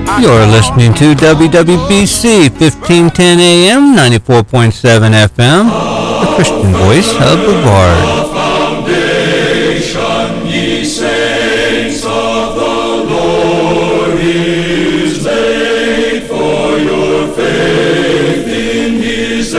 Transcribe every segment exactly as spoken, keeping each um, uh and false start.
You're listening to W W B C fifteen ten A M, ninety-four point seven F M, the Christian Voice of Brevard. Foundation, ye saints of the Lord, is laid for your faith in His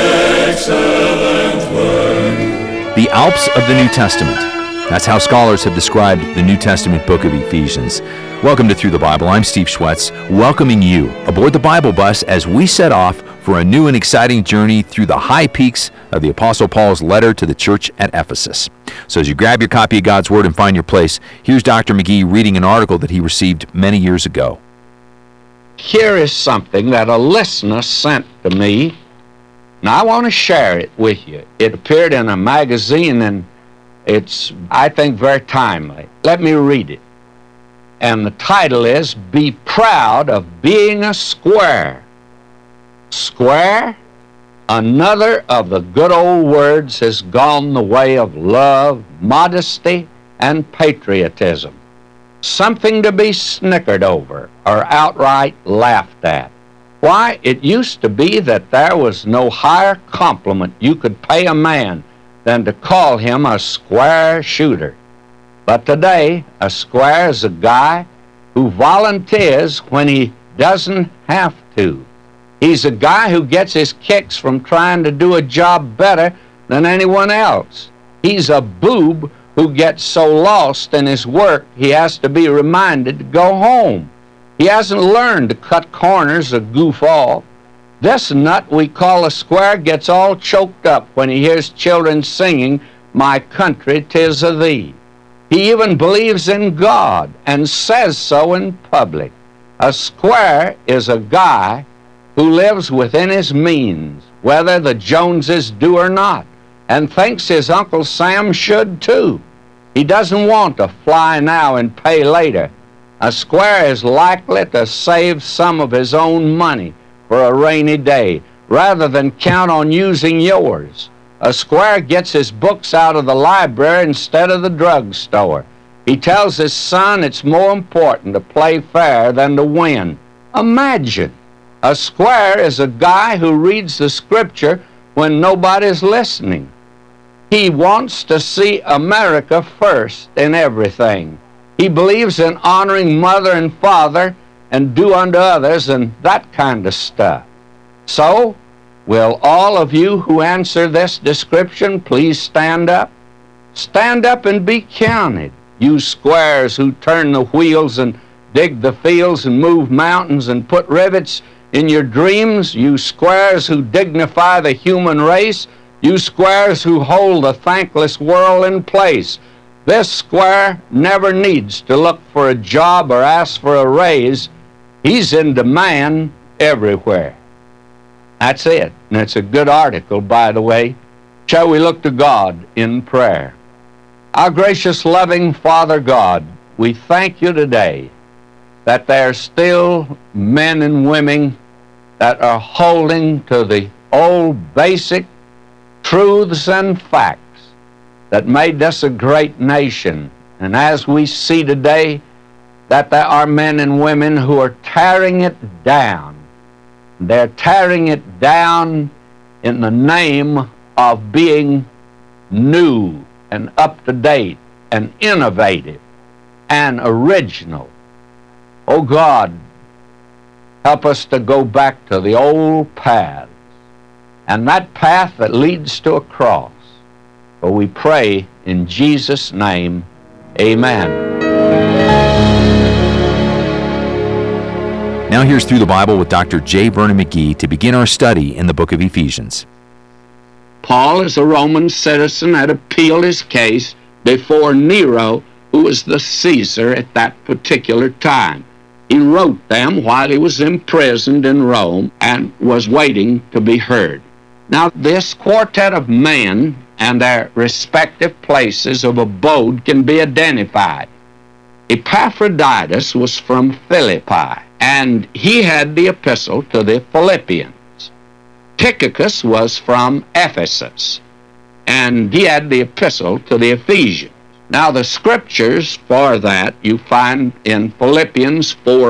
excellent word. The Alps of the New Testament. That's how scholars have described the New Testament book of Ephesians. Welcome to Through the Bible. I'm Steve Schwetz, welcoming you aboard the Bible bus as we set off for a new and exciting journey through the high peaks of the Apostle Paul's letter to the church at Ephesus. So as you grab your copy of God's Word and find your place, here's Doctor McGee reading an article that he received many years ago. Here is something that a listener sent to me, and I want to share it with you. It appeared in a magazine, and it's, I think, very timely. Let me read it. And the title is, Be Proud of Being a Square. Square? Another of the good old words has gone the way of love, modesty, and patriotism. Something to be snickered over or outright laughed at. Why, it used to be that there was no higher compliment you could pay a man than to call him a square shooter. But today, a square is a guy who volunteers when he doesn't have to. He's a guy who gets his kicks from trying to do a job better than anyone else. He's a boob who gets so lost in his work he has to be reminded to go home. He hasn't learned to cut corners or goof off. This nut we call a square gets all choked up when he hears children singing, My Country 'Tis of Thee. He even believes in God and says so in public. A square is a guy who lives within his means, whether the Joneses do or not, and thinks his Uncle Sam should too. He doesn't want to fly now and pay later. A square is likely to save some of his own money for a rainy day, rather than count on using yours. A square gets his books out of the library instead of the drugstore. He tells his son it's more important to play fair than to win. Imagine! A square is a guy who reads the scripture when nobody's listening. He wants to see America first in everything. He believes in honoring mother and father and do unto others and that kind of stuff. So, will all of you who answer this description please stand up? Stand up and be counted. You squares who turn the wheels and dig the fields and move mountains and put rivets in your dreams. You squares who dignify the human race. You squares who hold the thankless world in place. This square never needs to look for a job or ask for a raise. He's in demand everywhere. That's it. And it's a good article, by the way. Shall we look to God in prayer? Our gracious, loving Father God, we thank you today that there are still men and women that are holding to the old basic truths and facts that made us a great nation. And as we see today, that there are men and women who are tearing it down. They're tearing it down in the name of being new and up-to-date and innovative and original. Oh God, help us to go back to the old paths and that path that leads to a cross. For we pray in Jesus' name, amen. Now here's Through the Bible with Doctor J. Vernon McGee to begin our study in the book of Ephesians. Paul, as a Roman citizen, had appealed his case before Nero, who was the Caesar at that particular time. He wrote them while he was imprisoned in Rome and was waiting to be heard. Now, this quartet of men and their respective places of abode can be identified. Epaphroditus was from Philippi, and he had the epistle to the Philippians. Tychicus was from Ephesus, and he had the epistle to the Ephesians. Now, the scriptures for that you find in Philippians four eighteen.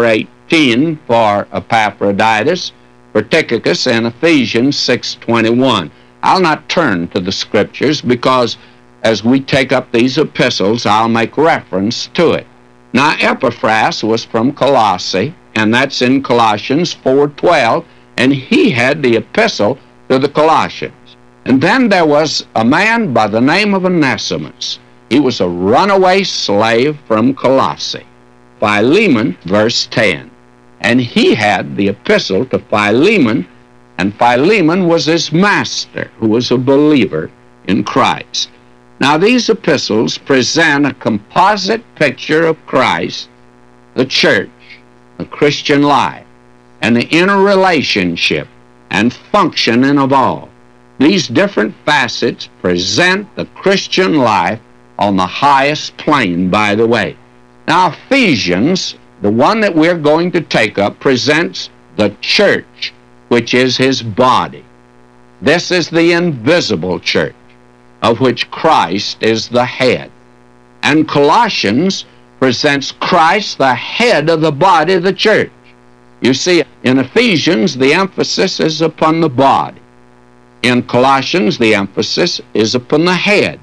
thirteen for Epaphroditus, for Tychicus, and Ephesians six twenty-one. I'll not turn to the Scriptures because as we take up these epistles, I'll make reference to it. Now, Epaphras was from Colossae, and that's in Colossians four twelve, and he had the epistle to the Colossians. And then there was a man by the name of Onesimus. He was a runaway slave from Colossae. Philemon, verse ten. And he had the epistle to Philemon, and Philemon was his master, who was a believer in Christ. Now, these epistles present a composite picture of Christ, the church, the Christian life, and the interrelationship and functioning of all. These different facets present the Christian life on the highest plane, by the way. Now, Ephesians, the one that we're going to take up, presents the church, which is his body. This is the invisible church, of which Christ is the head. And Colossians presents Christ, the head of the body of the church. You see, in Ephesians, the emphasis is upon the body. In Colossians, the emphasis is upon the head.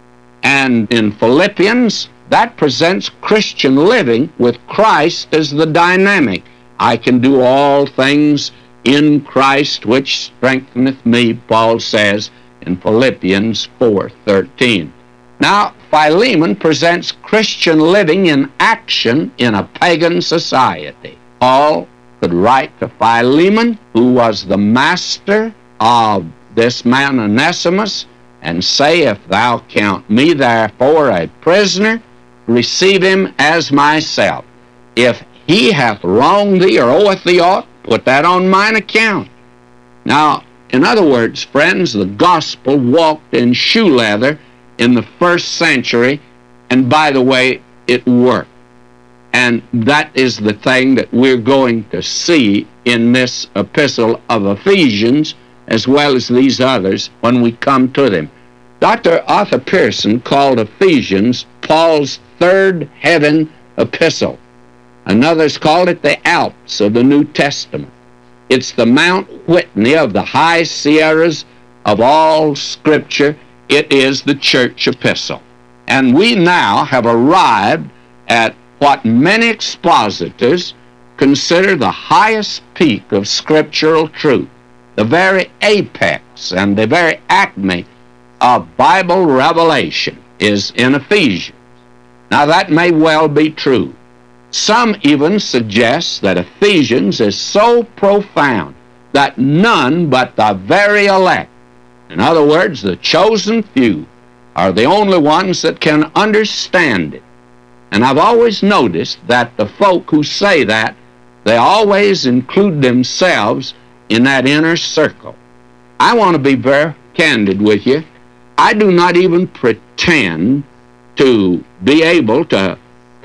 And in Philippians, that presents Christian living with Christ as the dynamic. I can do all things in Christ which strengtheneth me, Paul says in Philippians four thirteen. Now, Philemon presents Christian living in action in a pagan society. Paul could write to Philemon, who was the master of this man Onesimus, and say, If thou count me therefore a prisoner, receive him as myself. If he hath wronged thee or oweth thee aught, put that on mine account. Now, in other words, friends, the gospel walked in shoe leather in the first century, and by the way, it worked. And that is the thing that we're going to see in this epistle of Ephesians, as well as these others, when we come to them. Doctor Arthur Pearson called Ephesians Paul's third heaven epistle, and others called it the Alps of the New Testament. It's the Mount Whitney of the high Sierras of all Scripture. It is the church epistle. And we now have arrived at what many expositors consider the highest peak of scriptural truth, the very apex and the very acme of Bible revelation is in Ephesians. Now, that may well be true. Some even suggest that Ephesians is so profound that none but the very elect, in other words, the chosen few, are the only ones that can understand it. And I've always noticed that the folk who say that, they always include themselves in that inner circle. I want to be very candid with you. I do not even pretend to be able to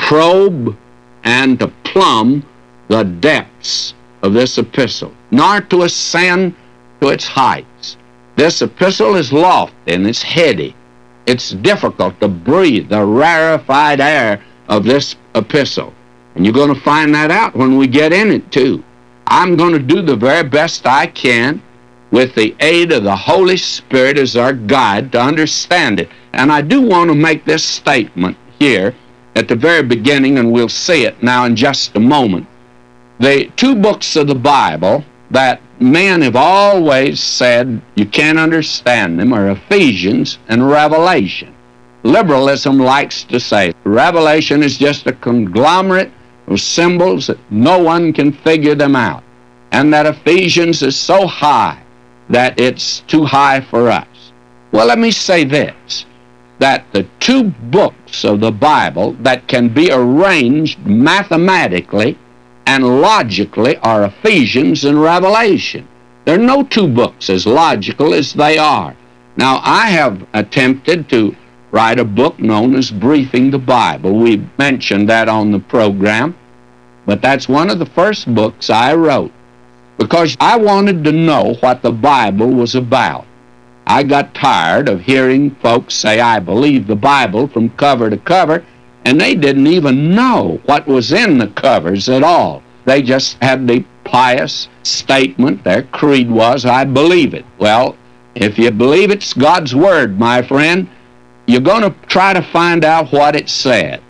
probe and to plumb the depths of this epistle, nor to ascend to its heights. This epistle is lofty and it's heady. It's difficult to breathe the rarefied air of this epistle. And you're going to find that out when we get in it, too. I'm going to do the very best I can with the aid of the Holy Spirit as our guide to understand it. And I do want to make this statement here at the very beginning, and we'll see it now in just a moment. The two books of the Bible that men have always said you can't understand them are Ephesians and Revelation. Liberalism likes to say Revelation is just a conglomerate of symbols that no one can figure them out, and that Ephesians is so high that it's too high for us. Well, let me say this, that the two books of the Bible that can be arranged mathematically and logically are Ephesians and Revelation. There are no two books as logical as they are. Now, I have attempted to write a book known as Briefing the Bible. We mentioned that on the program, but that's one of the first books I wrote because I wanted to know what the Bible was about. I got tired of hearing folks say, I believe the Bible from cover to cover, and they didn't even know what was in the covers at all. They just had the pious statement. Their creed was, I believe it. Well, if you believe it's God's Word, my friend, you're going to try to find out what it says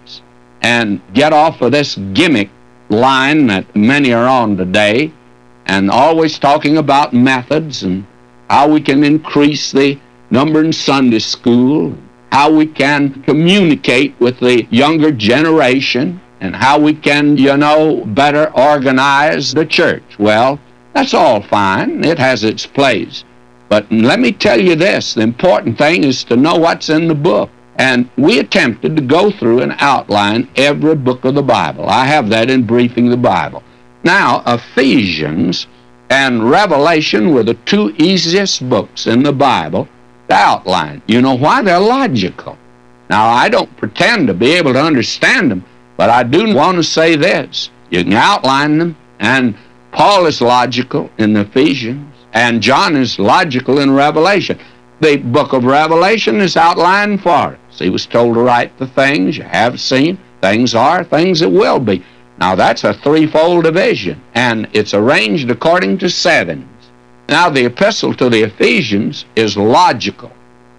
and get off of this gimmick line that many are on today, and always talking about methods and how we can increase the number in Sunday school, how we can communicate with the younger generation, and how we can, you know, better organize the church. Well, that's all fine. It has its place. But let me tell you this, the important thing is to know what's in the book. And we attempted to go through and outline every book of the Bible. I have that in Briefing the Bible. Now, Ephesians and Revelation were the two easiest books in the Bible to outline. You know why? They're logical. Now, I don't pretend to be able to understand them, but I do want to say this. You can outline them, and Paul is logical in Ephesians, and John is logical in Revelation. The book of Revelation is outlined for us. He was told to write the things you have seen, things are, things that will be. Now, that's a threefold division, and it's arranged according to sevens. Now, the epistle to the Ephesians is logical,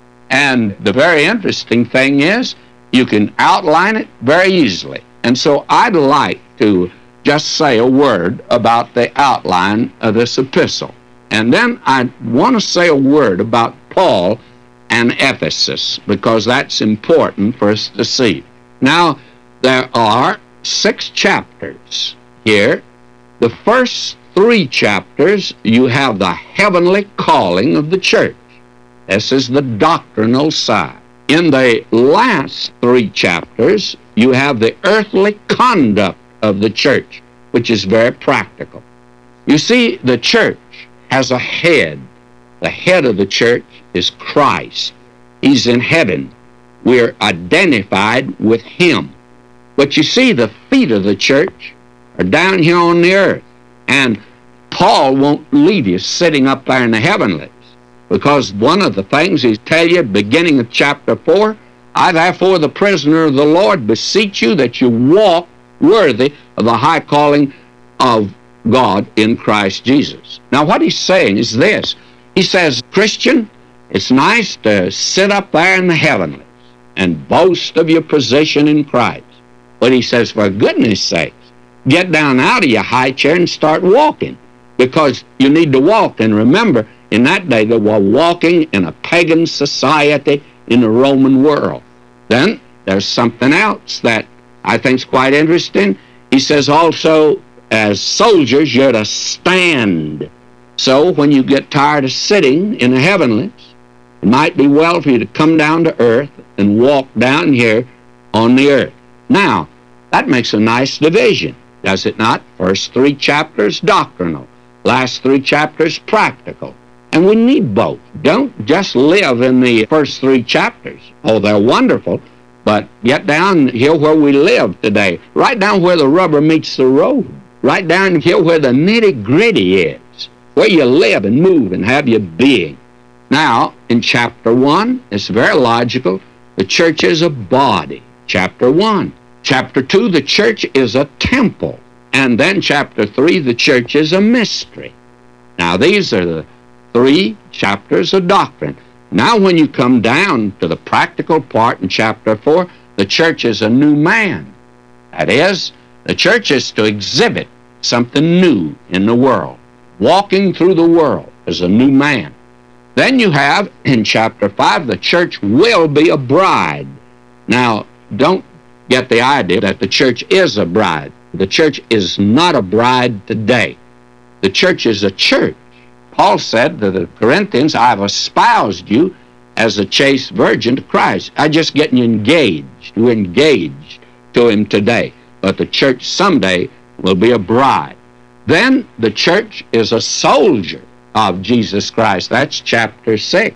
and the very interesting thing is you can outline it very easily. And so I'd like to just say a word about the outline of this epistle. And then I want to say a word about Paul and Ephesus, because that's important for us to see. Now, there are six chapters here. The first three chapters, you have the heavenly calling of the church. This is the doctrinal side. In the last three chapters, you have the earthly conduct of the church, which is very practical. You see, the church has a head. The head of the church is Christ. He's in heaven. We're identified with Him. But you see, the feet of the church are down here on the earth. And Paul won't leave you sitting up there in the heavenlies, because one of the things he tells you, beginning of chapter four, I therefore, the prisoner of the Lord, beseech you that you walk worthy of the high calling of God in Christ Jesus. Now, what he's saying is this. He says, Christian, it's nice to sit up there in the heavenlies and boast of your position in Christ. But he says, for goodness sakes, get down out of your high chair and start walking, because you need to walk. And remember, in that day, they were walking in a pagan society in the Roman world. Then there's something else that I think is quite interesting. He says also, as soldiers, you're to stand. So when you get tired of sitting in the heavenlies, it might be well for you to come down to earth and walk down here on the earth. Now, that makes a nice division, does it not? First three chapters, doctrinal. Last three chapters, practical. And we need both. Don't just live in the first three chapters. Oh, they're wonderful, but get down here where we live today. Right down where the rubber meets the road. Right down here where the nitty-gritty is, where you live and move and have your being. Now, in chapter one, it's very logical. The church is a body, chapter one. Chapter two, the church is a temple. And then chapter three, the church is a mystery. Now, these are the three chapters of doctrine. Now, when you come down to the practical part in chapter four, the church is a new man. That is, the church is to exhibit something new in the world, walking through the world as a new man. Then you have, in chapter five, the church will be a bride. Now, don't get the idea that the church is a bride. The church is not a bride today. The church is a church. Paul said to the Corinthians, I've espoused you as a chaste virgin to Christ. I'm just getting you engaged. We're engaged to Him today. But the church someday will be a bride. Then the church is a soldier of Jesus Christ. That's chapter six.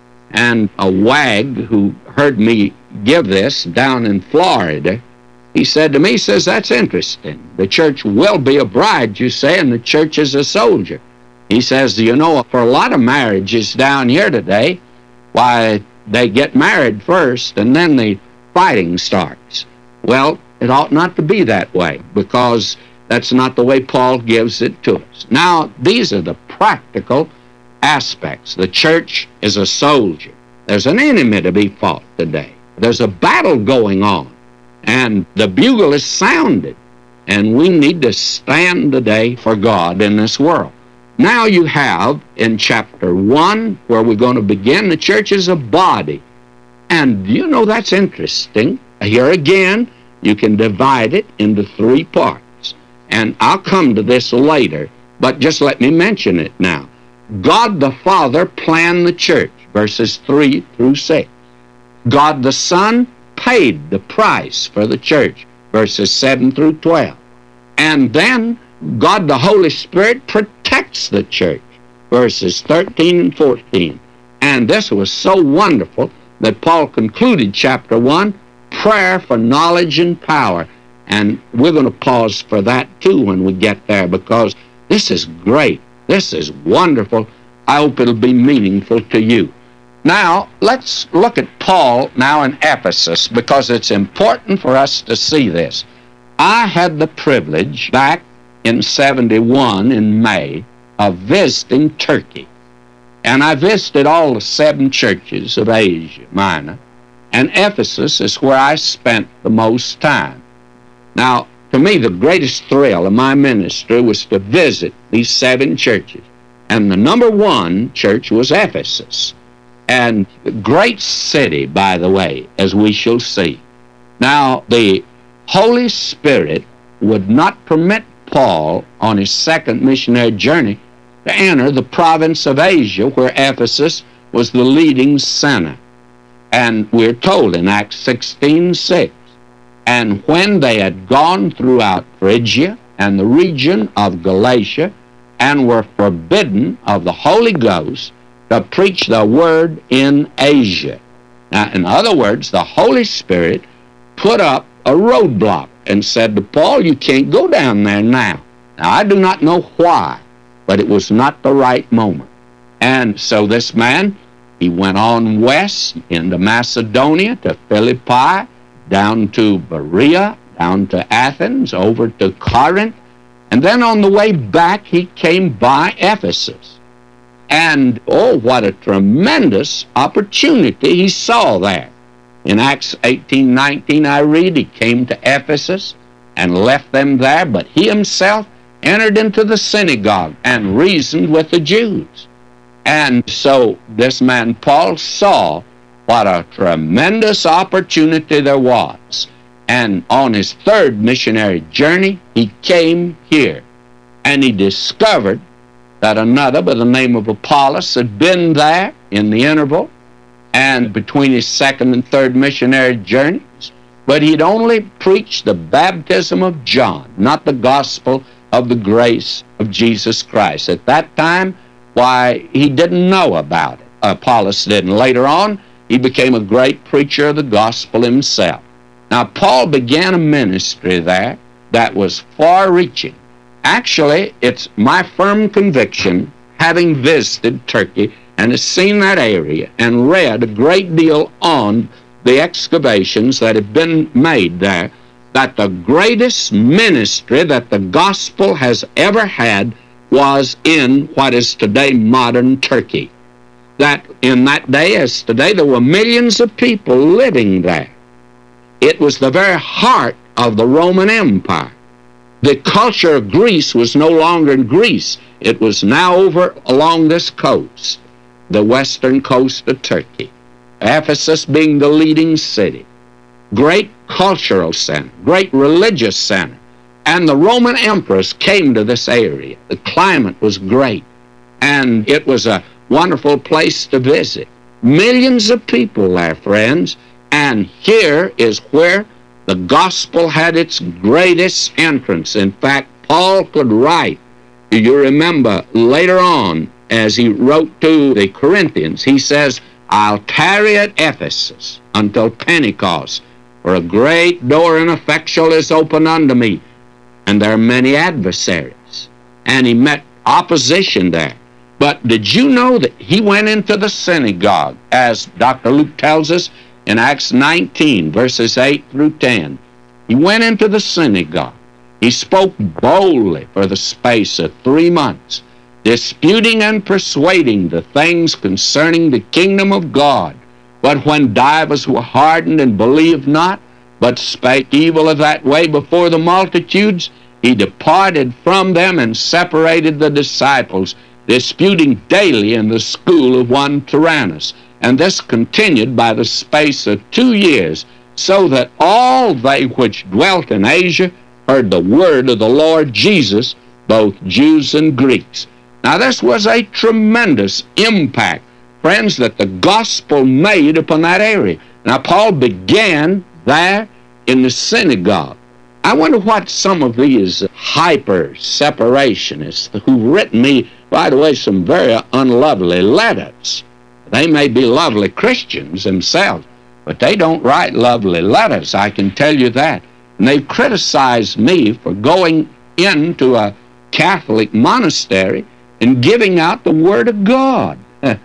And a wag who heard me give this down in Florida, he said to me, he says, that's interesting. The church will be a bride, you say, and the church is a soldier. He says, you know, for a lot of marriages down here today, why, they get married first and then the fighting starts. Well, it ought not to be that way, because That's not the way Paul gives it to us. Now, these are the practical aspects. The church is a soldier. There's an enemy to be fought today. There's a battle going on, and the bugle is sounded, and we need to stand today for God in this world. Now you have in chapter one, where we're going to begin, the church is a body. And you know, that's interesting. Here again, you can divide it into three parts. And I'll come to this later, but just let me mention it now. God the Father planned the church, verses three through six. God the Son paid the price for the church, verses seven through twelve. And then God the Holy Spirit protects the church, verses thirteen and fourteen. And this was so wonderful that Paul concluded chapter one, prayer for knowledge and power. And we're going to pause for that too when we get there, because this is great. This is wonderful. I hope it'll be meaningful to you. Now, let's look at Paul now in Ephesus, because it's important for us to see this. I had the privilege back in seventy-one in May of visiting Turkey. And I visited all the seven churches of Asia Minor, and Ephesus is where I spent the most time. Now, to me, the greatest thrill of my ministry was to visit these seven churches. And the number one church was Ephesus. And a great city, by the way, as we shall see. Now, the Holy Spirit would not permit Paul on his second missionary journey to enter the province of Asia, where Ephesus was the leading center. And we're told in Acts sixteen six, and when they had gone throughout Phrygia and the region of Galatia, and were forbidden of the Holy Ghost to preach the word in Asia. Now, in other words, the Holy Spirit put up a roadblock and said to Paul, you can't go down there now. Now, I do not know why, but it was not the right moment. And so this man, he went on west into Macedonia, to Philippi, down to Berea, down to Athens, over to Corinth, and then on the way back, he came by Ephesus. And, oh, what a tremendous opportunity he saw there. In Acts eighteen nineteen, I read, he came to Ephesus and left them there, but he himself entered into the synagogue and reasoned with the Jews. And so this man Paul saw what a tremendous opportunity there was. And on his third missionary journey, he came here, and he discovered that another by the name of Apollos had been there in the interval and between his second and third missionary journeys, but he'd only preached the baptism of John, not the gospel of the grace of Jesus Christ. At that time, why, he didn't know about it. Apollos didn't. Later on, he became a great preacher of the gospel himself. Now, Paul began a ministry there that was far-reaching. Actually, it's my firm conviction, having visited Turkey and has seen that area and read a great deal on the excavations that have been made there, that the greatest ministry that the gospel has ever had was in what is today modern Turkey. That in that day, as today, there were millions of people living there. It was the very heart of the Roman Empire. The culture of Greece was no longer in Greece. It was now over along this coast, the western coast of Turkey. Ephesus being the leading city. Great cultural center, great religious center. And the Roman emperors came to this area. The climate was great, and it was a wonderful place to visit. Millions of people there, friends. And here is where the gospel had its greatest entrance. In fact, Paul could write, you remember later on, as he wrote to the Corinthians, he says, I'll tarry at Ephesus until Pentecost, for a great door and effectual is open unto me, and there are many adversaries. And he met opposition there. But did you know that he went into the synagogue, as Doctor Luke tells us, in Acts nineteen, verses eight through ten. He went into the synagogue, He spoke boldly for the space of three months, disputing and persuading the things concerning the kingdom of God. But when divers were hardened and believed not, but spake evil of that way before the multitudes, he departed from them and separated the disciples, disputing daily in the school of one Tyrannus. And this continued by the space of two years, so that all they which dwelt in Asia heard the word of the Lord Jesus, both Jews and Greeks. Now this was a tremendous impact, friends, that the gospel made upon that area. Now Paul began there in the synagogue. I wonder what some of these hyper-separationists who've written me, by the way, some very unlovely letters. They may be lovely Christians themselves, but they don't write lovely letters, I can tell you that. And they've criticized me for going into a Catholic monastery and giving out the Word of God.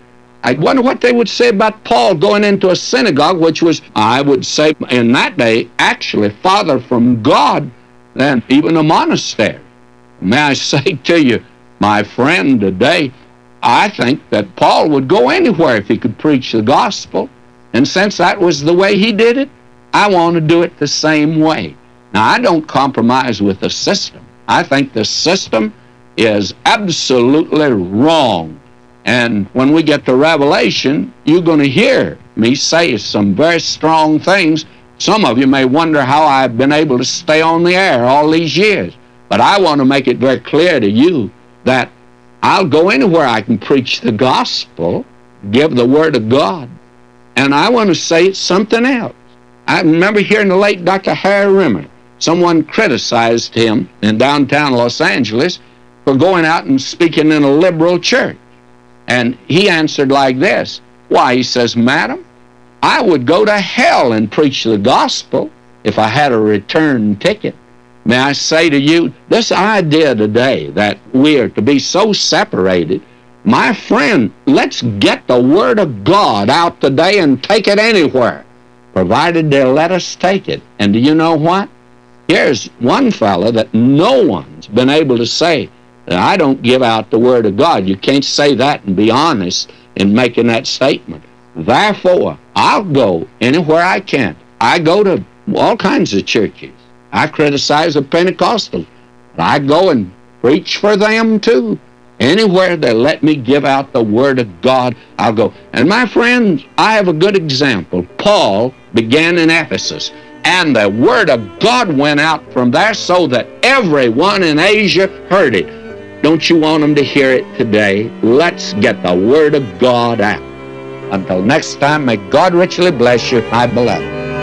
I wonder what they would say about Paul going into a synagogue, which was, I would say, in that day, actually farther from God than even a monastery. May I say to you, my friend, today, I think that Paul would go anywhere if he could preach the gospel. And since that was the way he did it, I want to do it the same way. Now, I don't compromise with the system. I think the system is absolutely wrong. And when we get to Revelation, you're going to hear me say some very strong things. Some of you may wonder how I've been able to stay on the air all these years. But I want to make it very clear to you that I'll go anywhere I can preach the gospel, give the Word of God. And I want to say something else. I remember hearing the late Doctor Harry Rimmer. Someone criticized him in downtown Los Angeles for going out and speaking in a liberal church. And he answered like this. Why, he says, madam, I would go to hell and preach the gospel if I had a return ticket. May I say to you, this idea today that we are to be so separated, my friend, let's get the Word of God out today and take it anywhere, provided they'll let us take it. And do you know what? Here's one fellow that no one's been able to say, I don't give out the Word of God. You can't say that and be honest in making that statement. Therefore, I'll go anywhere I can. I go to all kinds of churches. I criticize the Pentecostals. But I go and preach for them too. Anywhere they let me give out the Word of God, I'll go. And my friends, I have a good example. Paul began in Ephesus, and the Word of God went out from there so that everyone in Asia heard it. Don't you want them to hear it today? Let's get the Word of God out. Until next time, may God richly bless you, my beloved.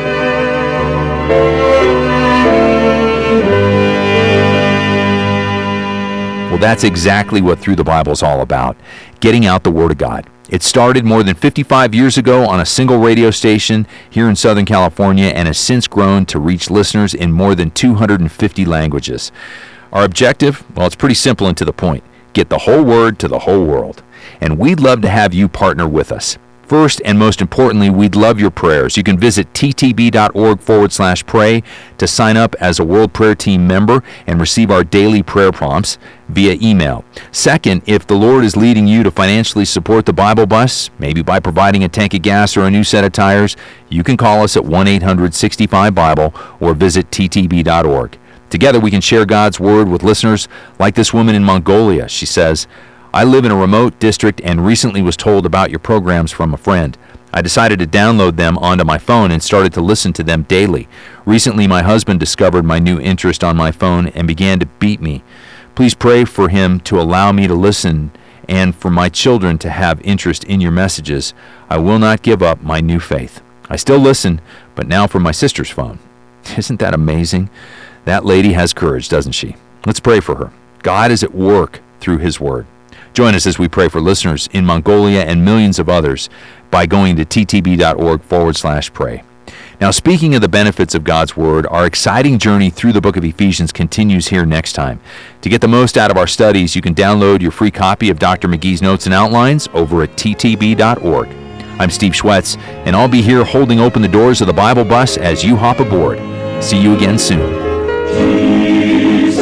Well, that's exactly what Through the Bible is all about, getting out the Word of God. It started more than fifty-five years ago on a single radio station here in Southern California and has since grown to reach listeners in more than two hundred fifty languages. Our objective, well, it's pretty simple and to the point. Get the whole Word to the whole world. And we'd love to have you partner with us. First and most importantly, we'd love your prayers. You can visit ttb.org forward slash pray to sign up as a World Prayer Team member and receive our daily prayer prompts via email. Second, if the Lord is leading you to financially support the Bible Bus, maybe by providing a tank of gas or a new set of tires, you can call us at one eight hundred sixty-five Bible or visit t t b dot org. Together we can share God's Word with listeners like this woman in Mongolia. She says, I live in a remote district and recently was told about your programs from a friend. I decided to download them onto my phone and started to listen to them daily. Recently, my husband discovered my new interest on my phone and began to beat me. Please pray for him to allow me to listen and for my children to have interest in your messages. I will not give up my new faith. I still listen, but now from my sister's phone. Isn't that amazing? That lady has courage, doesn't she? Let's pray for her. God is at work through His Word. Join us as we pray for listeners in Mongolia and millions of others by going to ttb.org forward slash pray. Now, speaking of the benefits of God's Word, our exciting journey through the book of Ephesians continues here next time. To get the most out of our studies, you can download your free copy of Doctor McGee's Notes and Outlines over at t t b dot org. I'm Steve Schwetz, and I'll be here holding open the doors of the Bible Bus as you hop aboard. See you again soon. Jesus.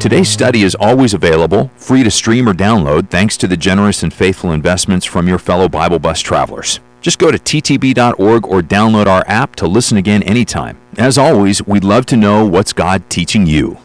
Today's study is always available, free to stream or download, thanks to the generous and faithful investments from your fellow Bible Bus travelers. Just go to t t b dot org or download our app to listen again anytime. As always, we'd love to know what's God teaching you.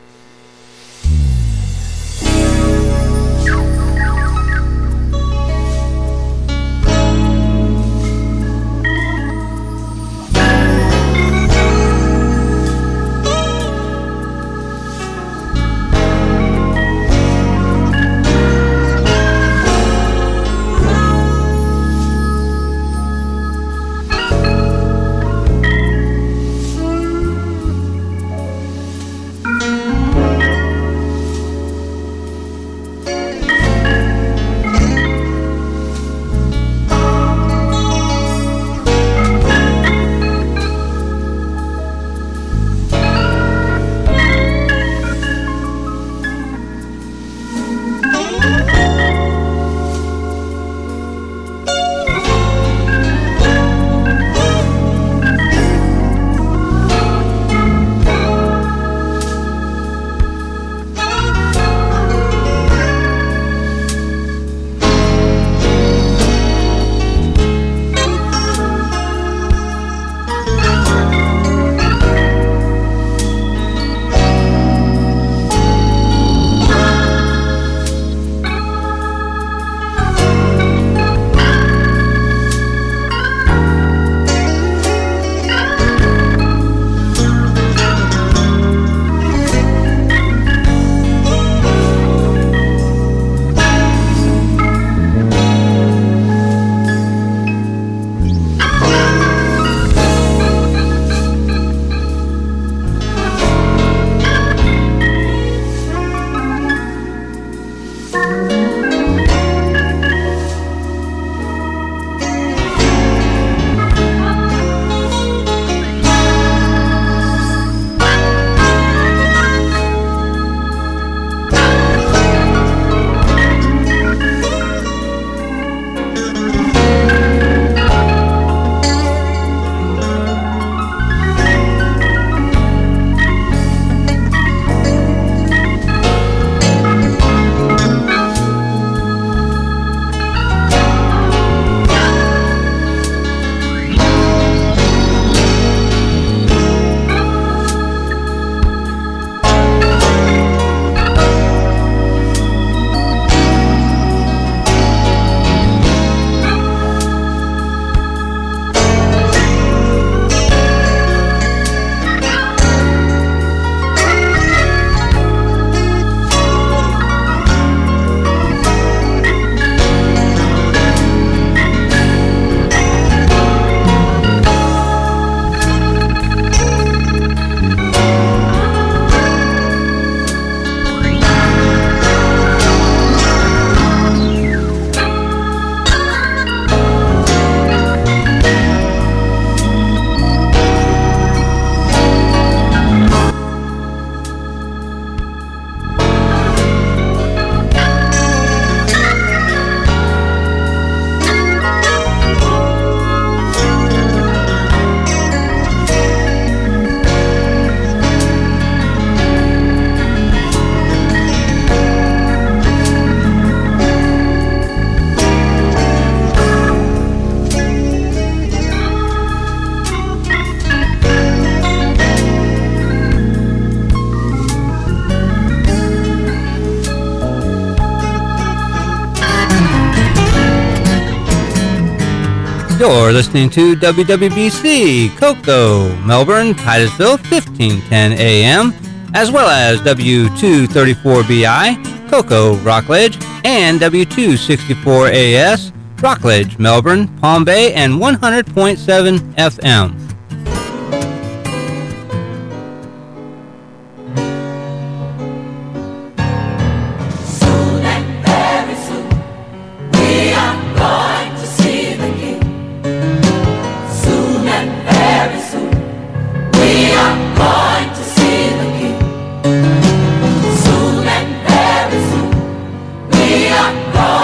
You're listening to W W B C, Cocoa, Melbourne, Titusville, fifteen ten A M, as well as W two thirty-four B I, Cocoa, Rockledge, and W two sixty-four A S, Rockledge, Melbourne, Palm Bay, and one hundred point seven F M.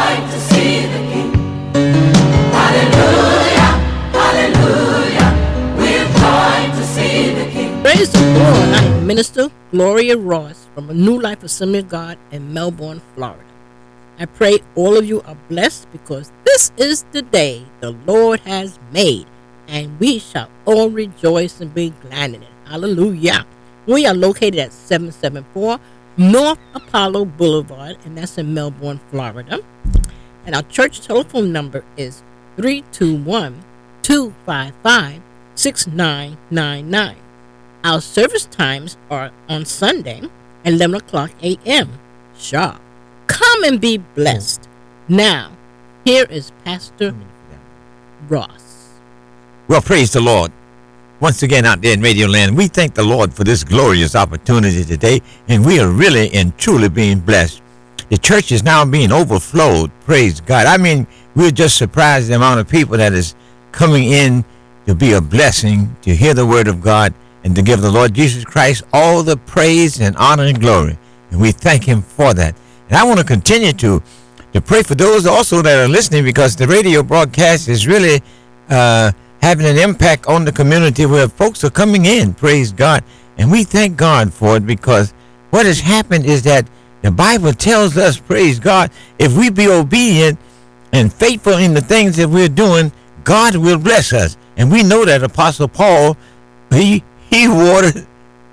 Hallelujah, hallelujah. Praise the Lord. I am Minister Gloria Ross from a New Life Assembly of God in Melbourne, Florida. I pray all of you are blessed because this is the day the Lord has made, and we shall all rejoice and be glad in it. Hallelujah. We are located at seven seven four North Apollo Boulevard, and that's in Melbourne, Florida. And our church telephone number is three two one, two five five, six nine nine nine. Our service times are on Sunday, eleven o'clock a.m. sharp. Come and be blessed. Now, here is Pastor Ross. Well, praise the Lord. Once again out there in Radio Land, we thank the Lord for this glorious opportunity today, and we are really and truly being blessed. The church is now being overflowed. Praise God. I mean, we're just surprised the amount of people that is coming in to be a blessing, to hear the word of God, and to give the Lord Jesus Christ all the praise and honor and glory. And we thank him for that. And I want to continue to, to pray for those also that are listening, because the radio broadcast is really uh, having an impact on the community where folks are coming in. Praise God. And we thank God for it, because what has happened is that the Bible tells us, praise God, if we be obedient and faithful in the things that we're doing, God will bless us. And we know that Apostle Paul, he he watered,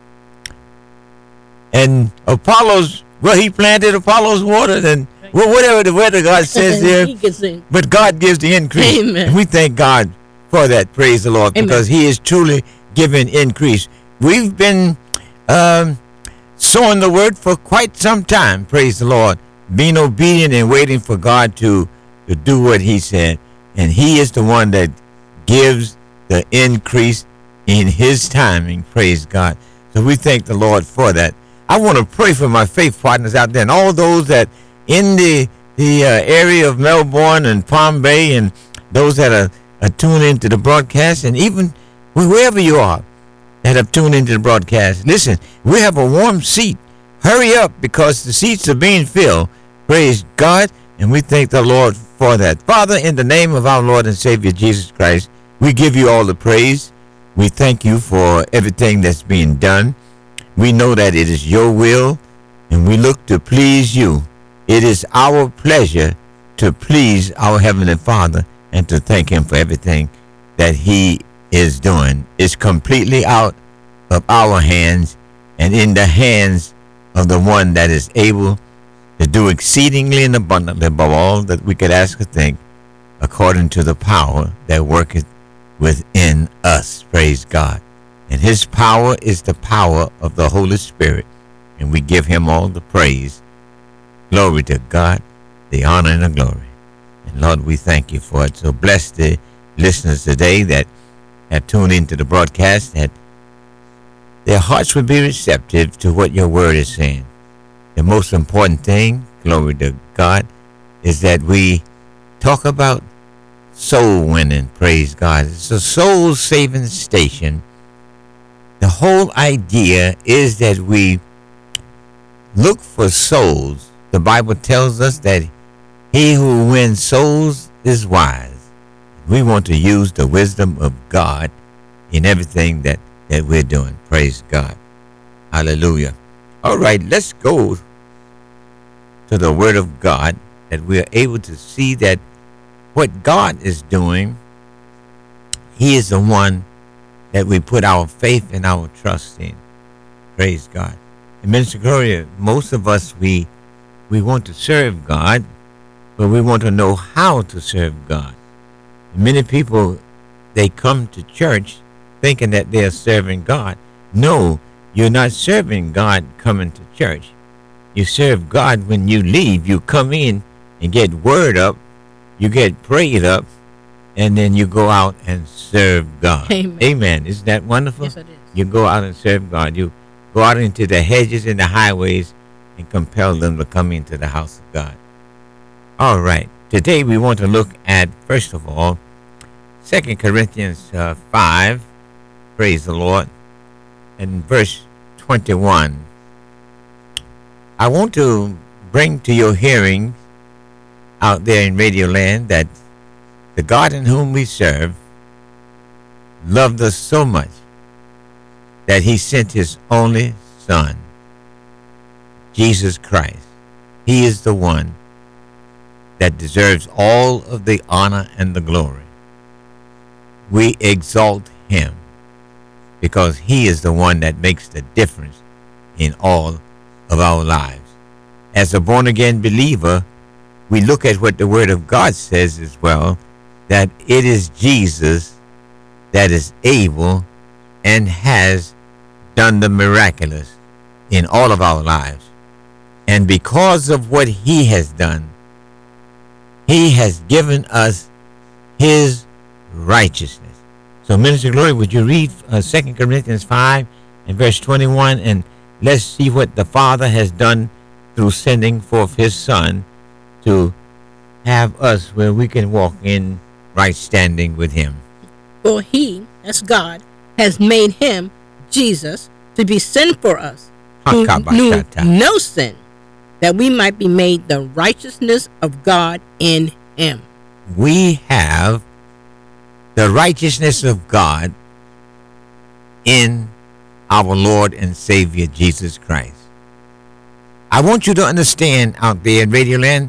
and Apollos, well, he planted, Apollos watered, and well, whatever the word of God says there, but God gives the increase. Amen. And we thank God for that, praise the Lord, Amen. Because he is truly giving increase. We've been um, sowing the word for quite some time, praise the Lord, being obedient and waiting for God to, to do what he said. And he is the one that gives the increase in his timing, praise God. So we thank the Lord for that. I want to pray for my faith partners out there and all those that in the the uh, area of Melbourne and Palm Bay, and those that are, are tuned into the broadcast, and even wherever you are that have tuned into the broadcast. Listen, we have a warm seat. Hurry up, because the seats are being filled. Praise God, and we thank the Lord for that. Father, in the name of our Lord and Savior Jesus Christ, we give you all the praise. We thank you for everything that's being done. We know that it is your will, and we look to please you. It is our pleasure to please our Heavenly Father and to thank him for everything that he is doing. It's completely out of our hands and in the hands of the one that is able to do exceedingly and abundantly above all that we could ask or think, according to the power that worketh within us. Praise God. And his power is the power of the Holy Spirit, and we give him all the praise. Glory to God, the honor and the glory. And Lord, we thank you for it. So bless the listeners today that have tuned into the broadcast, that their hearts would be receptive to what your word is saying. The most important thing, glory to God, is that we talk about soul winning. Praise God. It's a soul saving station. The whole idea is that we look for souls. The Bible tells us that he who wins souls is wise. We want to use the wisdom of God in everything that, that we're doing. Praise God. Hallelujah. All right, let's go to the Word of God, that we're able to see that what God is doing, he is the one that we put our faith and our trust in. Praise God. And Minister Gloria, most of us, we we want to serve God, but we want to know how to serve God. And many people, they come to church thinking that they're serving God. No, you're not serving God coming to church. You serve God when you leave. You come in and get word up, you get prayed up, and then you go out and serve God. Amen. Amen. Isn't that wonderful? Yes, it is. You go out and serve God. You go out into the hedges and the highways and compel them to come into the house of God. All right. Today we want to look at, first of all, Second Corinthians uh, five, praise the Lord, and verse twenty-one. I want to bring to your hearing out there in Radio Land that the God in whom we serve loved us so much that he sent his only son, Jesus Christ. He is the one that deserves all of the honor and the glory. We exalt him because he is the one that makes the difference in all of our lives. As a born-again believer, we look at what the Word of God says as well, that it is Jesus that is able and has done the miraculous in all of our lives. And because of what he has done, he has given us his righteousness. So, Minister Glory, would you read uh, Second Corinthians five and verse twenty-one, and let's see what the Father has done through sending forth his Son to have us where we can walk in right standing with him. For he, that's God, has made him, Jesus, to be sin for us, who knew no sin, that we might be made the righteousness of God in him. We have the righteousness of God in our Lord and Savior Jesus Christ. I want you to understand out there in Radio Land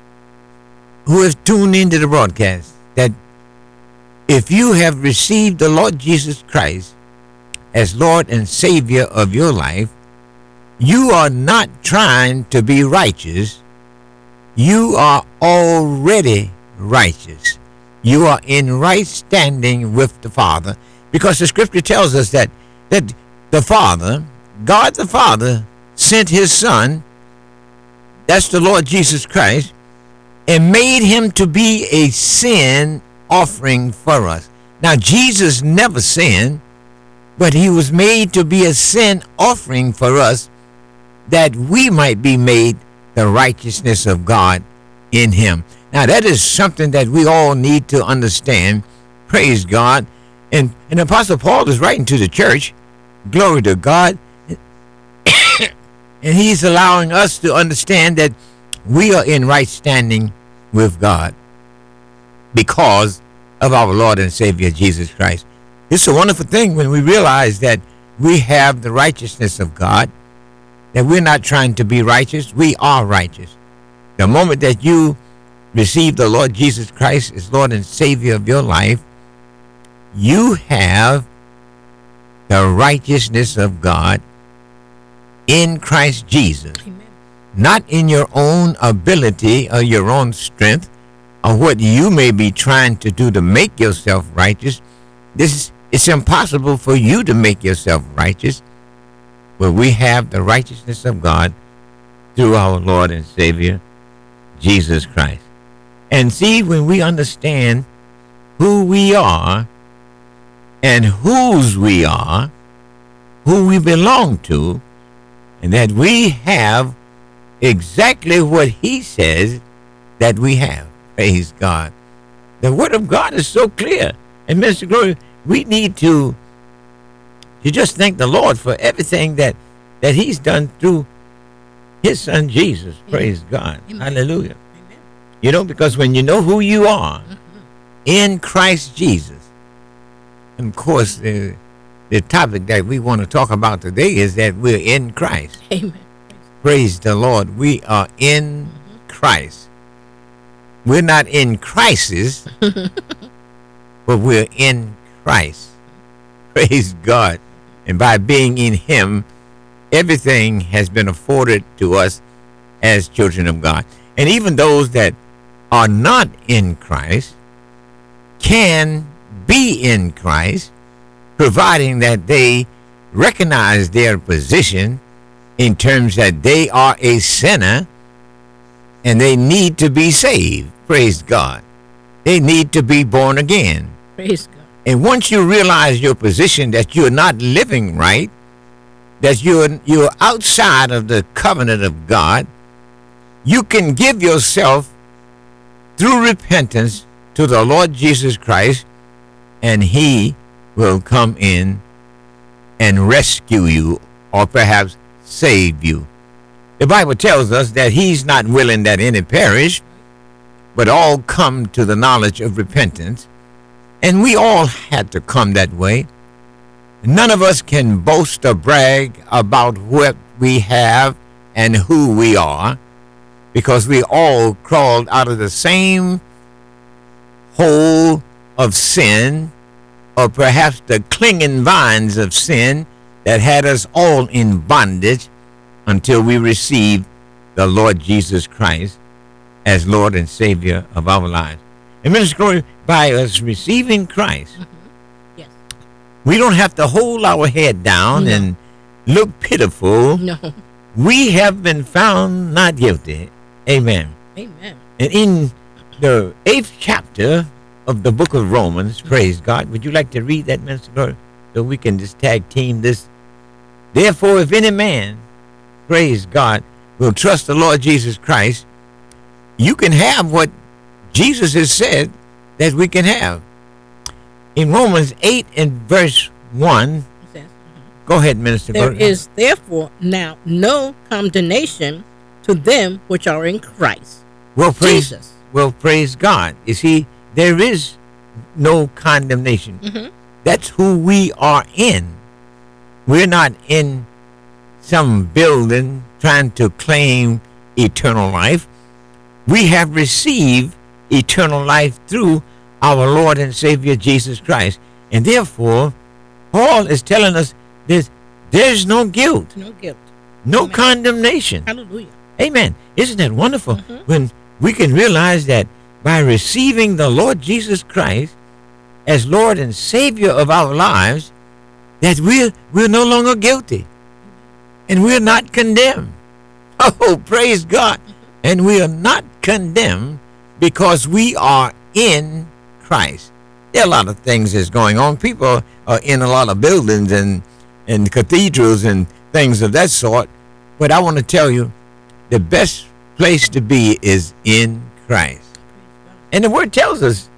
who have tuned into the broadcast that if you have received the Lord Jesus Christ as Lord and Savior of your life, you are not trying to be righteous. You are already righteous. You are in right standing with the Father, because the scripture tells us that that the Father, God the Father, sent his Son, that's the Lord Jesus Christ, and made him to be a sin offering for us. Now, Jesus never sinned, but he was made to be a sin offering for us, that we might be made the righteousness of God in him. Now, that is something that we all need to understand. Praise God. And, and Apostle Paul is writing to the church. Glory to God. And he's allowing us to understand that we are in right standing with God because of our Lord and Savior Jesus Christ. It's a wonderful thing when we realize that we have the righteousness of God, that we're not trying to be righteous. We are righteous. The moment that you receive the Lord Jesus Christ as Lord and Savior of your life, you have the righteousness of God in Christ Jesus. Amen. Not in your own ability or your own strength or what you may be trying to do to make yourself righteous. This is, it's impossible for you to make yourself righteous, but we have the righteousness of God through our Lord and Savior, Jesus Christ. And see, when we understand who we are and whose we are, who we belong to, and that we have exactly what he says that we have. Praise God. The Word of God is so clear. And Mister Glory, we need to, to just thank the Lord for everything that, that he's done through his Son Jesus. Amen. Praise God. Amen. Hallelujah. Amen. You know, because when you know who you are mm-hmm. in Christ Jesus, and of course, the, the topic that we want to talk about today is that we're in Christ. Amen. Praise the Lord. We are in mm-hmm. Christ. We're not in crisis, but we're in Christ. Praise God. And by being in him, everything has been afforded to us as children of God. And even those that are not in Christ can be in Christ, providing that they recognize their position in terms that they are a sinner and they need to be saved. Praise God. They need to be born again. Praise God. And once you realize your position, that you're not living right, that you're you're outside of the covenant of God, you can give yourself through repentance to the Lord Jesus Christ, and he will come in and rescue you, or perhaps save you. The Bible tells us that he's not willing that any perish, but all come to the knowledge of repentance. And we all had to come that way. None of us can boast or brag about what we have and who we are, because we all crawled out of the same hole of sin, or perhaps the clinging vines of sin that had us all in bondage until we received the Lord Jesus Christ as Lord and Savior of our lives. And Minister Glory, by us receiving Christ, Mm-hmm. Yes. we don't have to hold our head down No. and look pitiful. No. We have been found not guilty. Amen. Amen. And in the eighth chapter of the book of Romans, praise God, would you like to read that, Minister Glory, so we can just tag team this? Therefore, if any man, praise God, will trust the Lord Jesus Christ, you can have what Jesus has said that we can have. In Romans eight and verse one, It says, go ahead, Minister there Glory. is therefore now no condemnation to them which are in Christ. Well, praise, Jesus. well, praise God. You see, there is no condemnation. Mhm. That's who we are in. We're not in some building trying to claim eternal life. We have received eternal life through our Lord and Savior Jesus Christ. And therefore, Paul is telling us there's, there's no guilt, No guilt. no Amen. condemnation. Hallelujah. Amen. Isn't that wonderful Mhm. when we can realize that by receiving the Lord Jesus Christ as Lord and Savior of our lives, that we're we're no longer guilty and we're not condemned. Oh, praise God. And we are not condemned because we are in Christ. There are a lot of things that's going on. People are in a lot of buildings and, and cathedrals and things of that sort. But I want to tell you, the best place to be is in Christ. And the word tells us,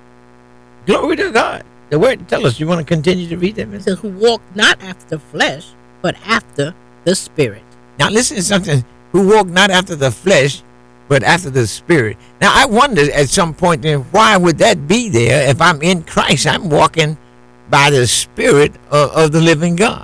glory to God. The word tells us, you want to continue to read that, It Mister? says, who walk not after the flesh, but after the Spirit. Now listen to something. Who walk not after the flesh, but after the Spirit. Now I wonder at some point then, why would that be there if I'm in Christ? I'm walking by the Spirit of, of the living God.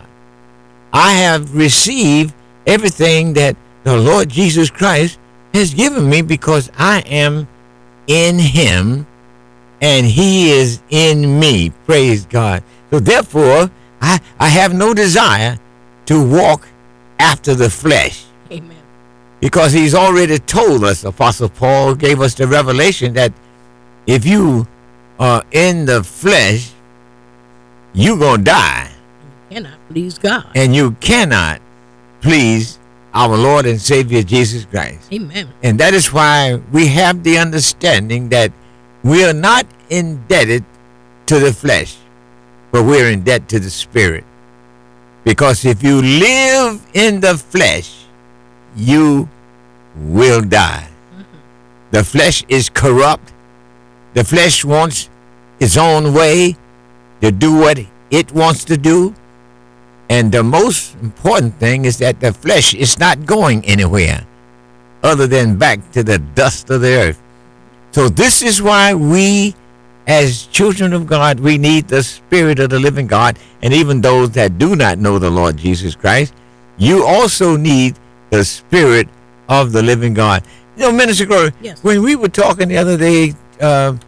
I have received everything that the Lord Jesus Christ has given me because I am in Him and He is in me. Praise God. So therefore, I, I have no desire to walk after the flesh, Amen. because He's already told us. Apostle Paul gave us the revelation that if you are in the flesh, you're going to die, You cannot please God. and you cannot please our Lord and Savior Jesus Christ. Amen. And that is why we have the understanding that we are not indebted to the flesh, but we're in debt to the Spirit. Because if you live in the flesh, you will die. The flesh is corrupt. The flesh wants its own way to do what it wants to do. And the most important thing is that the flesh is not going anywhere other than back to the dust of the earth. So this is why we, as children of God, we need the Spirit of the living God. And even those that do not know the Lord Jesus Christ, you also need the Spirit of the living God. You know, Minister Glory, Yes. when we were talking the other day uh,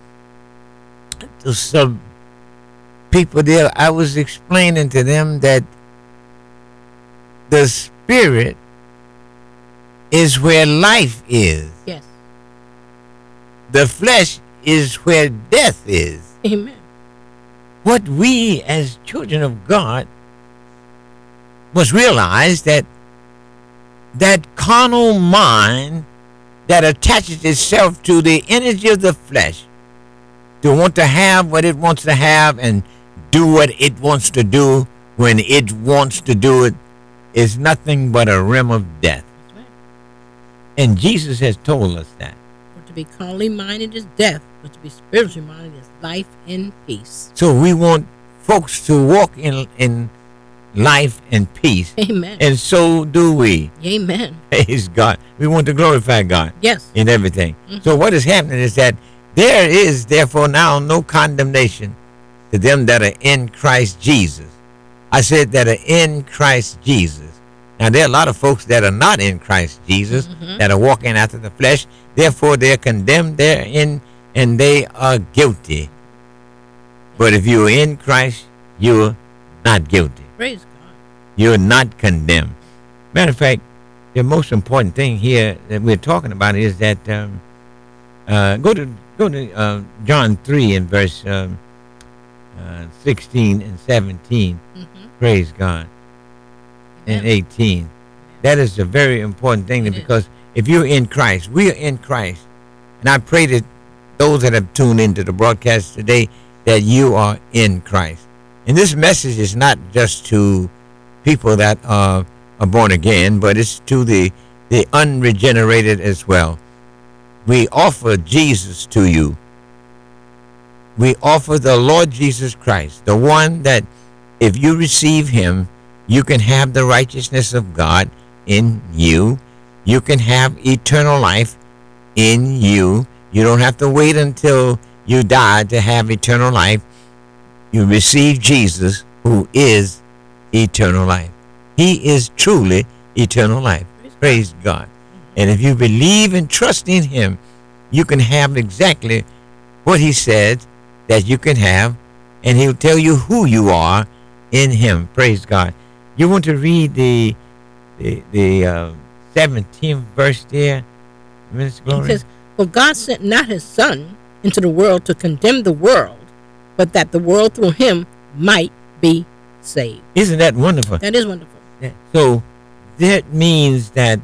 to some people there, I was explaining to them that the Spirit is where life is. Yes. The flesh is where death is. Amen. What we as children of God must realize that that carnal mind that attaches itself to the energy of the flesh to want to have what it wants to have and do what it wants to do when it wants to do it is nothing but a realm of death. That's right. And Jesus has told us that. For to be carnally minded is death, but to be spiritually minded is life and peace. So we want folks to walk in in life and peace. Amen. And so do we. Amen. Praise God. We want to glorify God Yes. in everything. Mhm. So what is happening is that there is therefore now no condemnation to them that are in Christ Jesus. I said that are in Christ Jesus. Now, there are a lot of folks that are not in Christ Jesus, mm-hmm. that are walking after the flesh. Therefore, they're condemned therein, and they are guilty. But if you're in Christ, you're not guilty. Praise God. You're not condemned. Matter of fact, the most important thing here that we're talking about is that um, uh, go to go to uh, John three and verse um, uh, sixteen and seventeen. Mm-hmm. Praise God. And eighteen. That is a very important thing it because is. If you're in Christ, we are in Christ. And I pray that those that have tuned into the broadcast today, that you are in Christ. And this message is not just to people that are, are born again, but it's to the, the unregenerated as well. We offer Jesus to you. We offer the Lord Jesus Christ, the one that if you receive him, you can have the righteousness of God in you. You can have eternal life in you. You don't have to wait until you die to have eternal life. You receive Jesus, who is eternal life. He is truly eternal life. Praise God. And if you believe and trust in him, you can have exactly what he said that you can have, and he'll tell you who you are in him. Praise God. You want to read the the, the uh, seventeenth verse there, Miss Gloria? It says, "For God sent not his Son into the world to condemn the world, but that the world through him might be saved." Isn't that wonderful? That is wonderful. Yeah. So that means that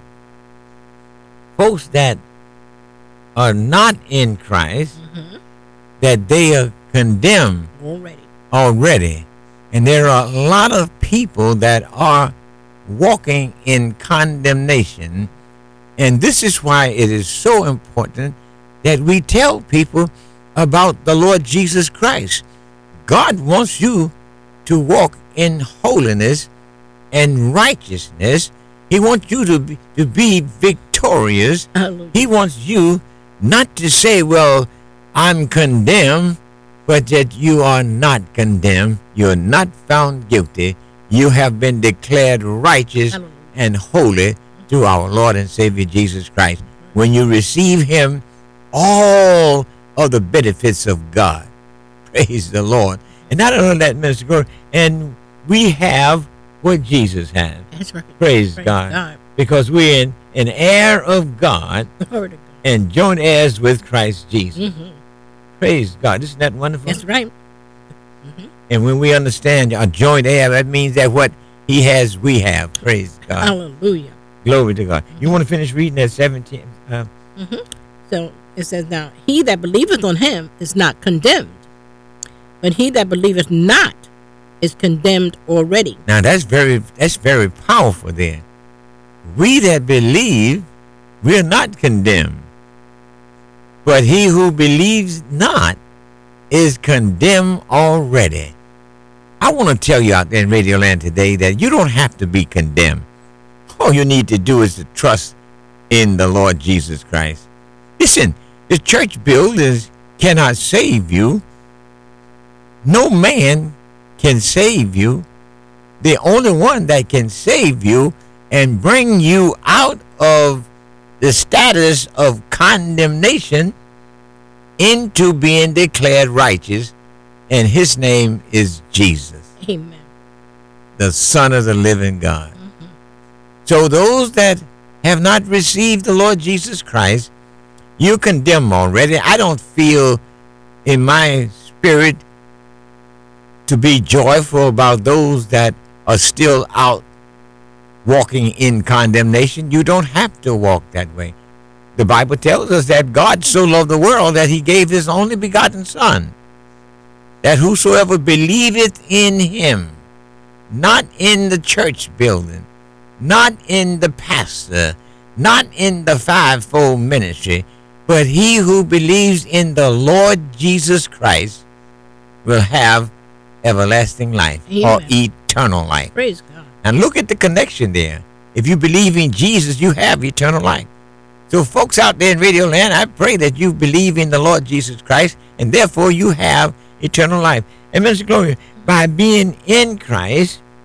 folks that are not in Christ, mm-hmm. that they are condemned already. Already. And there are a lot of people that are walking in condemnation. And this is why it is so important that we tell people about the Lord Jesus Christ. God wants you to walk in holiness and righteousness. He wants you to be, to be victorious. Hallelujah. He wants you not to say, well, I'm condemned, but that you are not condemned. You're not found guilty. You have been declared righteous Hallelujah. And holy through our Lord and Savior Jesus Christ. When you receive him, all of the benefits of God. Praise the Lord. And not only that, Mister Gordon, and we have what Jesus had. That's right. Praise, Praise God. God. Because we're in, an heir of God, God and joint heirs with Christ Jesus. Mm-hmm. Praise God. Isn't that wonderful? That's right. Mm-hmm. And when we understand a joint heir, that means that what he has, we have. Praise God. Hallelujah. Glory to God. You want to finish reading that seventeen? Uh, mm-hmm. So it says, now, he that believeth on him is not condemned, but he that believeth not is condemned already. Now, that's very, that's very powerful there. We that believe, we're not condemned. But he who believes not is condemned already. I want to tell you out there in Radio Land today that you don't have to be condemned. All you need to do is to trust in the Lord Jesus Christ. Listen, the church builders cannot save you. No man can save you. The only one that can save you and bring you out of the status of condemnation into being declared righteous, and his name is Jesus. Amen. The Son of the living God. Mm-hmm. So those that have not received the Lord Jesus Christ, you condemn already. I don't feel in my spirit to be joyful about those that are still out walking in condemnation. You don't have to walk that way. The Bible tells us that God so loved the world that he gave his only begotten Son, that whosoever believeth in him, not in the church building, not in the pastor, not in the fivefold ministry, but he who believes in the Lord Jesus Christ will have everlasting life. Amen. Or eternal life. Praise God. And look at the connection there. If you believe in Jesus, you have eternal life. So folks out there in Radio Land, I pray that you believe in the Lord Jesus Christ, and therefore you have eternal life. And Mister Gloria, by being in Christ,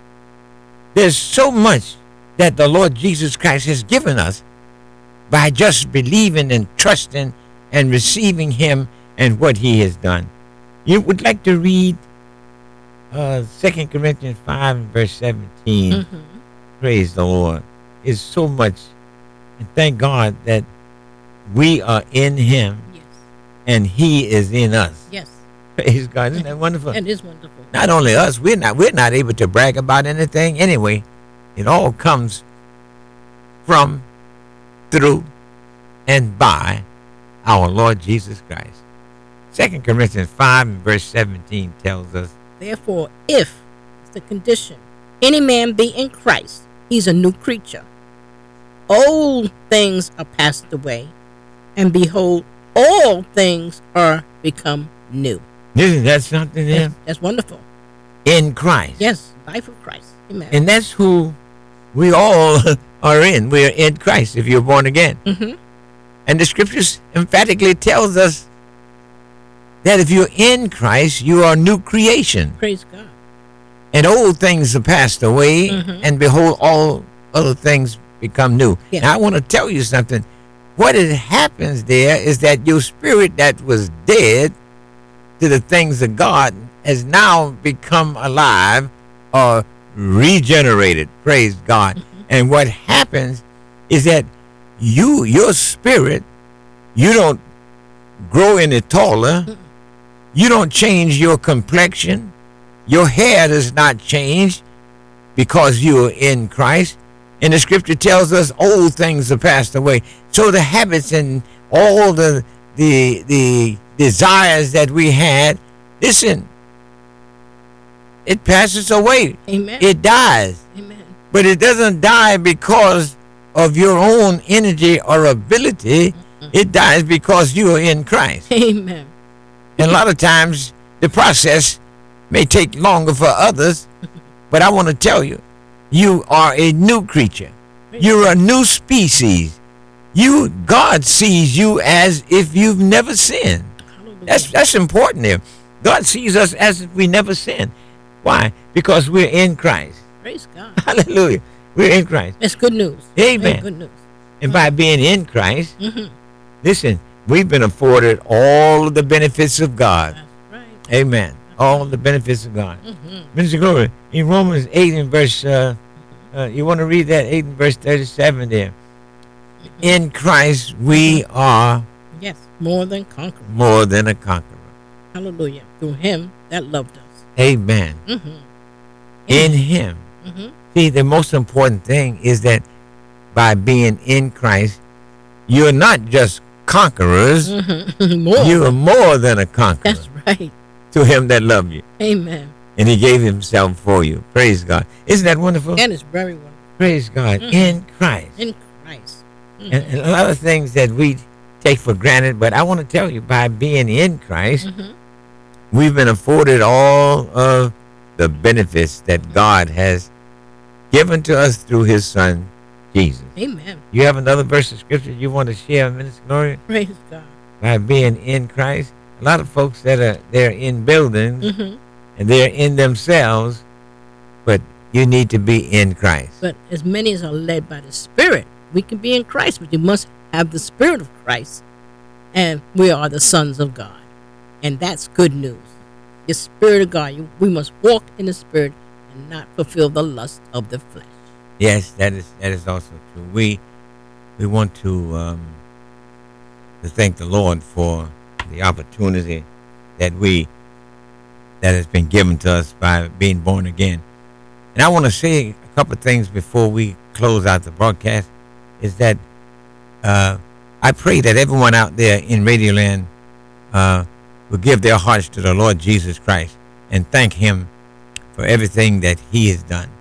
there's so much that the Lord Jesus Christ has given us by just believing and trusting and receiving him and what he has done. You would like to read uh, Second Corinthians five and verse seventeen. Mm-hmm. Praise the Lord. It's so much. And thank God that we are in him Yes. and he is in us. Yes. Praise God. Isn't that wonderful? It is wonderful. Not only us, we're not we're not able to brag about anything anyway. It all comes from, through, and by our Lord Jesus Christ. Second Corinthians five and verse seventeen tells us, Therefore, if, it's the condition, any man be in Christ, he's a new creature. Old things are passed away, and behold, all things are become new. isn't that something there? That's, that's wonderful. In Christ. Yes, life of Christ. Amen. And that's who we all are in. We're in Christ if you're born again. Mm-hmm. And the scriptures emphatically tells us that if you're in Christ, you are a new creation. Praise God. And old things are passed away, Mhm. and behold, all other things become new. Yeah. Now, I want to tell you something. What it happens there is that your spirit that was dead to the things of God has now become alive or regenerated. Praise God. Mm-hmm. And what happens is that you, your spirit, you don't grow any taller. Mm-mm. You don't change your complexion. Your hair does not change because you are in Christ. And the scripture tells us old things are passed away. So the habits and all the the the desires that we had, listen, it passes away. Amen. It dies. Amen. But it doesn't die because of your own energy or ability. Mm-mm. It dies because you are in Christ. Amen. And a lot of times the process may take longer for others, but I want to tell you, you are a new creature. You're a new species. You, God sees you as if you've never sinned. Hallelujah. That's that's important there. God sees us as if we never sinned. Why? Because we're in Christ. Praise God. Hallelujah. We're in Christ. That's good news. Amen. Very good news. And by being in Christ, Mm-hmm. listen, we've been afforded all of the benefits of God. That's right. Amen. All the benefits of God. Mm-hmm. Minister Glory, in Romans eight and verse, uh, uh, you want to read that eight and verse thirty-seven there. In Christ we are Yes, more than conquerors. more than a conqueror. Hallelujah. Through him that loved us. Amen. Mm-hmm. In him. Mm-hmm. See, the most important thing is that by being in Christ, you're not just conquerors, Mm-hmm. More. you are more than a conqueror That's right. to him that loved you. Amen. And he gave himself for you. Praise God. Isn't that wonderful? And it's very wonderful. Praise God. Mhm. In Christ. In Christ. Mhm. and, and a lot of things that we take for granted, but I want to tell you, by being in Christ, Mhm. we've been afforded all of the benefits that God has given to us through his son, Jesus. Amen. You have another verse of scripture you want to share, Minister Gloria? Praise God. By being in Christ, a lot of folks that are, they're in buildings Mm-hmm. and they're in themselves, but you need to be in Christ. But as many as are led by the Spirit, we can be in Christ, but you must have the Spirit of Christ. And we are the sons of God. And that's good news. The Spirit of God. You, we must walk in the Spirit and not fulfill the lust of the flesh. Yes, that is that is also true. We we want to um, to thank the Lord for the opportunity that we that has been given to us by being born again. And I want to say a couple of things before we close out the broadcast. Is that uh, I pray that everyone out there in Radioland uh, will give their hearts to the Lord Jesus Christ and thank him for everything that he has done.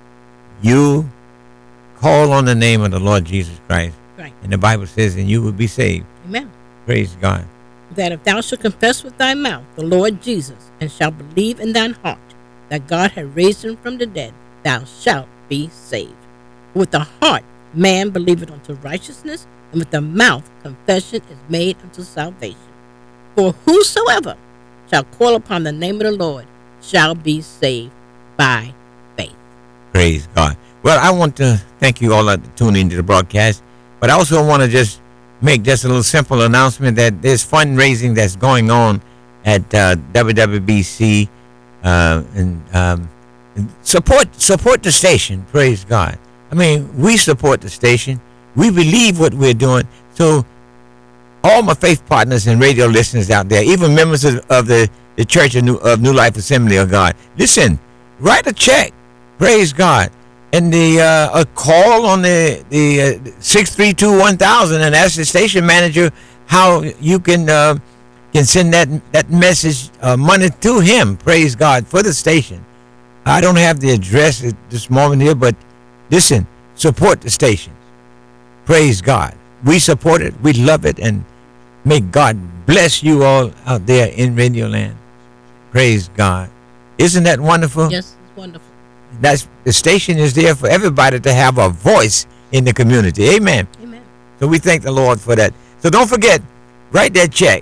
You call on the name of the Lord Jesus Christ, Right. and the Bible says, and you will be saved. Amen. Praise God. That if thou shalt confess with thy mouth the Lord Jesus, and shalt believe in thine heart that God hath raised him from the dead, thou shalt be saved. With the heart man believeth unto righteousness, and with the mouth confession is made unto salvation. For whosoever shall call upon the name of the Lord shall be saved by faith. Praise God. Well, I want to thank you all that tuned into the broadcast, but I also want to just make just a little simple announcement that there's fundraising that's going on at uh, W W B C, uh, and, um, and support support the station. Praise God. I mean, we support the station. We believe what we're doing. So all my faith partners and radio listeners out there, even members of, of the, the Church of New, of New Life Assembly of God, listen, write a check. Praise God. And the uh, a call on the the uh, six three two one thousand and ask the station manager how you can uh, can send that that message uh, money to him. Praise God for the station. I don't have the address at this moment here, but listen, support the station. Praise God. We support it. We love it, and may God bless you all out there in Radio Land. Praise God. Isn't that wonderful? Yes, it's wonderful. That's the station is there for everybody to have a voice in the community. Amen. Amen. So we thank the Lord for that. So don't forget, write that check.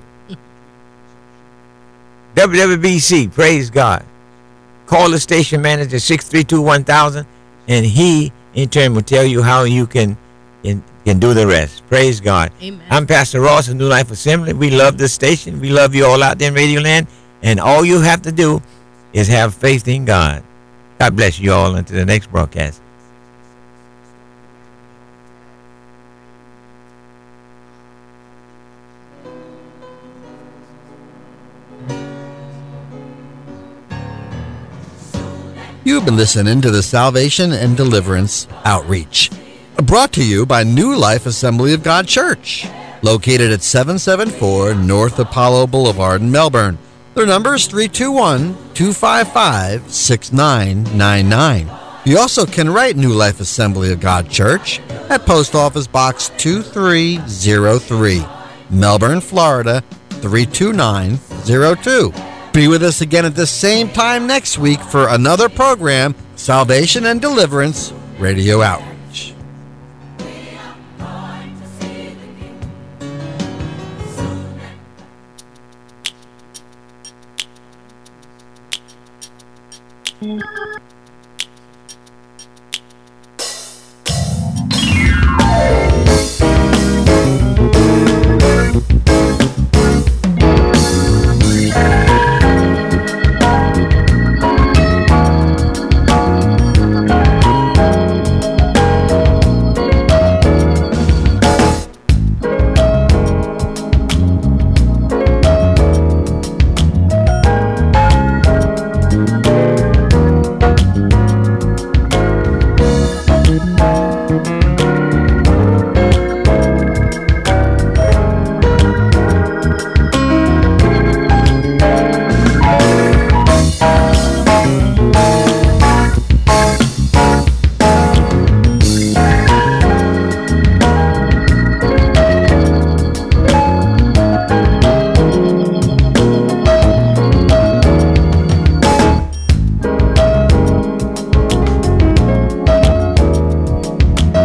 W W B C, praise God. Call the station manager six three two one thousand, and he in turn will tell you how you can can, can do the rest. Praise God. Amen. I'm Pastor Ross of New Life Assembly. We love this station. We love you all out there in Radio Land, and all you have to do is have faith in God. God bless you all until the next broadcast. You've been listening to the Salvation and Deliverance Outreach, brought to you by New Life Assembly of God Church, located at seven seventy-four North Apollo Boulevard in Melbourne. Their number is three two one, two five five, six nine nine nine. You also can write New Life Assembly of God Church at Post Office Box two three zero three, Melbourne, Florida three two nine zero two. Be with us again at the same time next week for another program, Salvation and Deliverance Radio Outreach.